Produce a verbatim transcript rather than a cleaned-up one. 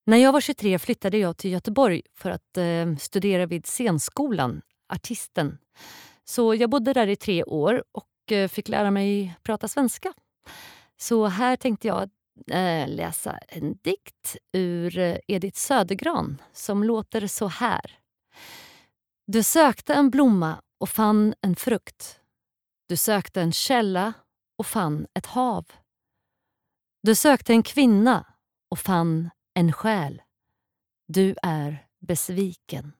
När jag var tjugotre flyttade jag till Göteborg för att eh, studera vid scenskolan, artisten. Så jag bodde där i tre år och eh, fick lära mig prata svenska. Så här tänkte jag eh, läsa en dikt ur eh, Edith Södergran som låter så här. Du sökte en blomma och fann en frukt. Du sökte en källa och fann ett hav. Du sökte en kvinna och fann en själ. Du är besviken.